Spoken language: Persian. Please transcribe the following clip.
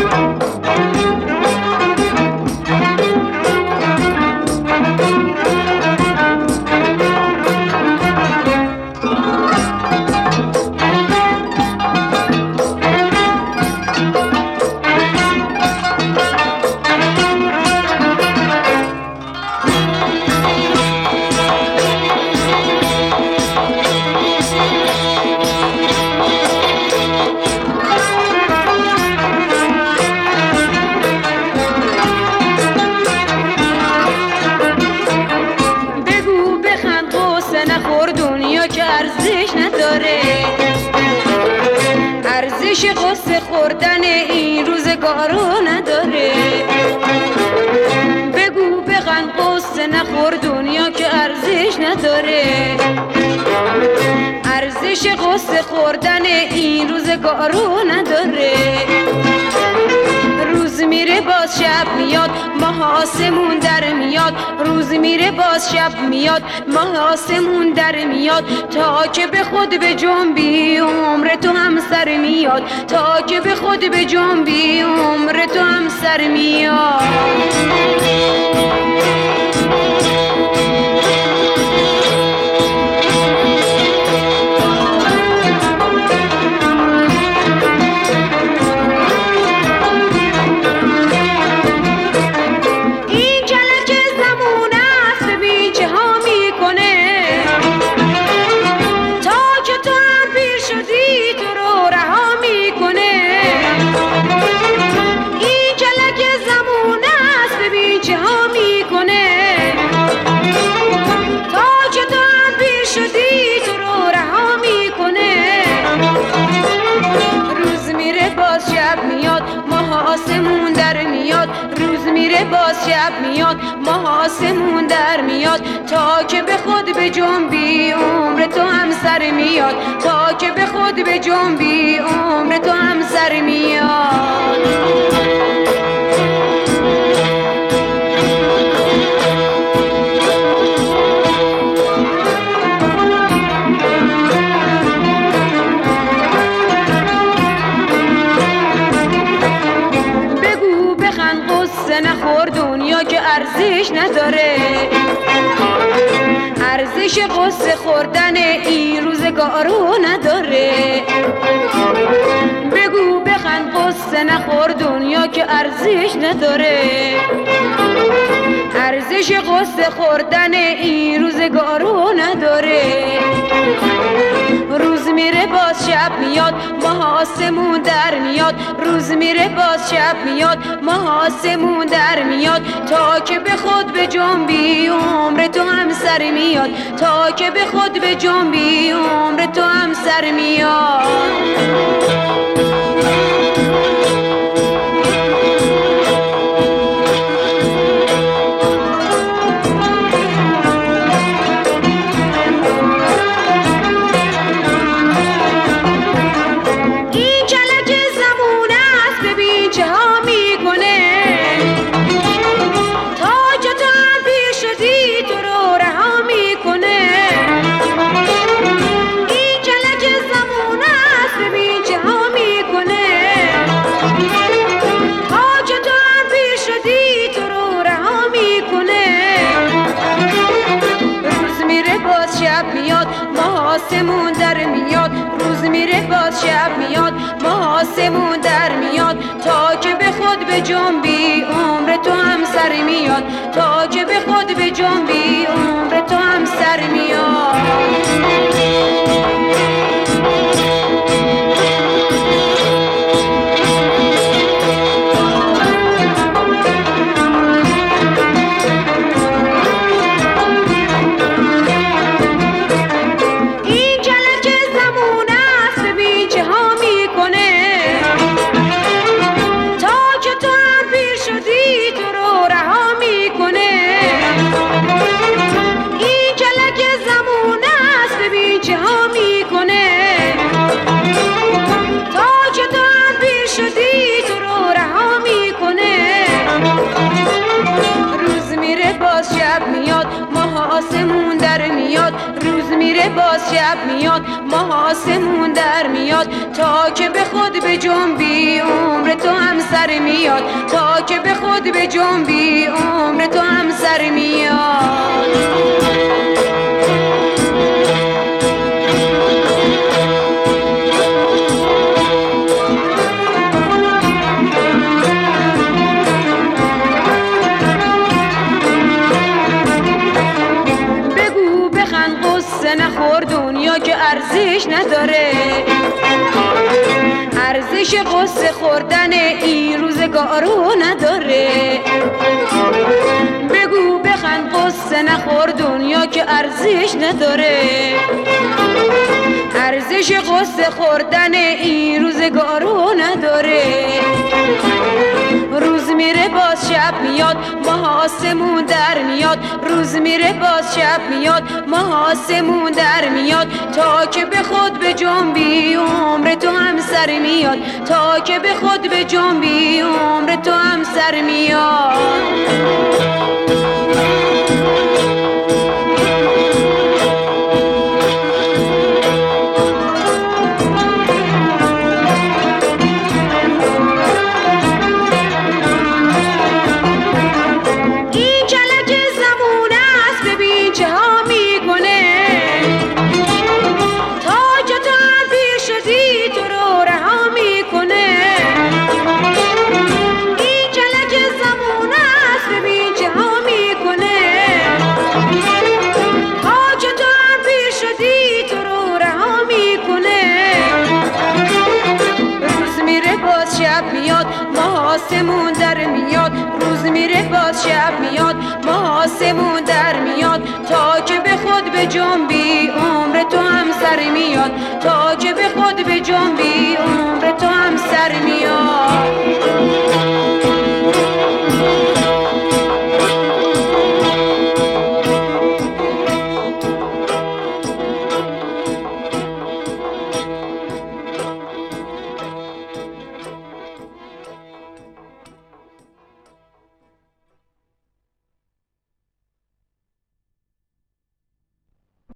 ارزش قصه خوردن این روزگارو نداره. بگو بخند قصه نخور دنیا که ارزش نداره. ارزش قصه خوردن این روزگارو نداره. روز میره باز شب میاد ماه آسمون در میاد. روز میره باز شب میاد ماه آسمون در میاد. تا که به خود به جنبی عمر تو هم سر میاد. تا که به خود به جنبی عمر تو هم سر میاد. آسمون در میاد. روز میره باز شب میاد ماه آسمون در میاد. تا که به خود به جنبی عمر تو هم سر میاد. تا که به خود به جنبی عمر تو هم سر میاد. نخور دنیا که ارزش نداره. ارزش قصه خوردن این روزگارو نداره. بگو بخند قصه نخور دنیا که ارزش نداره. ارزش قصه خوردن این روزگارو نداره. روز میره باز شب میاد ماه آسمون در میاد. روز میره باز شب میاد ماه آسمون در میاد. تا که به خود به جنبی عمر تو هم سر میاد. تا که به خود به جنبی عمر تو هم سر میاد. آسمون در میاد. روز میره باز شب میاد ماه آسمون در میاد. تا که به خود به جنبی عمر تو هم سر میاد. تا که به خود به جنبی عمر تو هم سر میاد. آسمون در میاد. روز میره باز شب میاد ماه آسمون در میاد. تا که به خود به جنبی عمر تو هم سر خود به جنبی عمر تو هم سر میاد. بگو بخند قصه نخور دنیا که ارزش نداره، ارزش قصه خوردن این روزگارو نداره. بگو بخند قصه نخور دنیا که ارزش نداره، ارزش قصه خوردن این روزگارو نداره. روز میره باز شب میاد ماه آسمون در میاد، روز میره باز شب میاد ماه آسمون در میاد. تا که به خود به جنبی عمر تو هم سر میاد، تا که به خود به جنبی عمر تو هم سر میاد. شب میاد ماه آسمون در میاد، روز میره باز شب میاد ماه آسمون در میاد. تا که به خود به جنبی عمر تو هم سر میاد، تا که به خود به جنبی عمر تو هم سر میاد.